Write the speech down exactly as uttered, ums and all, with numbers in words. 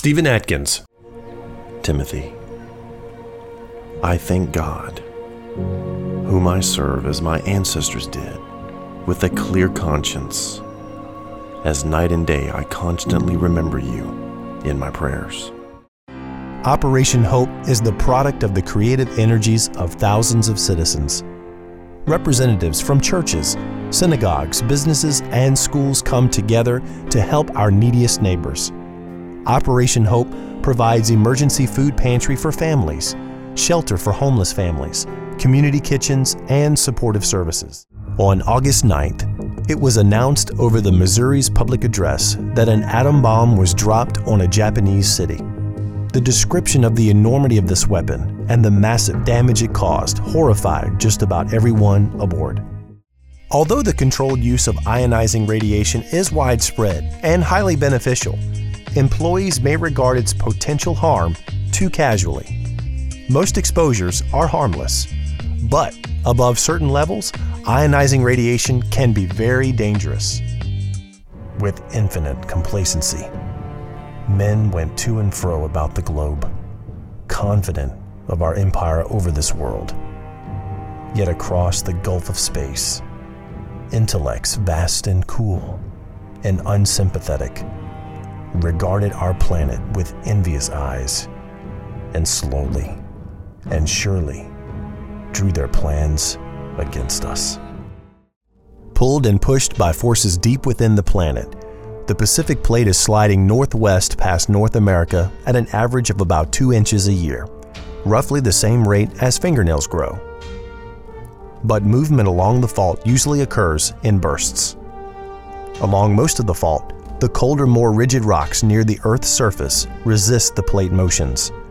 Stephen Atkins. Timothy, I thank God, whom I serve as my ancestors did, with a clear conscience. As night and day I constantly remember you in my prayers. Operation Hope is the product of the creative energies of thousands of citizens. Representatives from churches, synagogues, businesses, and schools come together to help our neediest neighbors. Operation Hope provides emergency food pantry for families, shelter for homeless families, community kitchens, and supportive services. On August ninth, it was announced over the Missouri's public address that an atom bomb was dropped on a Japanese city. The description of the enormity of this weapon and the massive damage it caused horrified just about everyone aboard. Although the controlled use of ionizing radiation is widespread and highly beneficial, employees may regard its potential harm too casually. Most exposures are harmless, but above certain levels, ionizing radiation can be very dangerous. With infinite complacency, men went to and fro about the globe, confident of our empire over this world. Yet across the gulf of space, intellects vast and cool and unsympathetic regarded our planet with envious eyes, and slowly and surely drew their plans against us. Pulled and pushed by forces deep within the planet, the Pacific Plate is sliding northwest past North America at an average of about two inches a year, roughly the same rate as fingernails grow. But movement along the fault usually occurs in bursts. Along most of the fault, the colder, more rigid rocks near the Earth's surface resist the plate motions,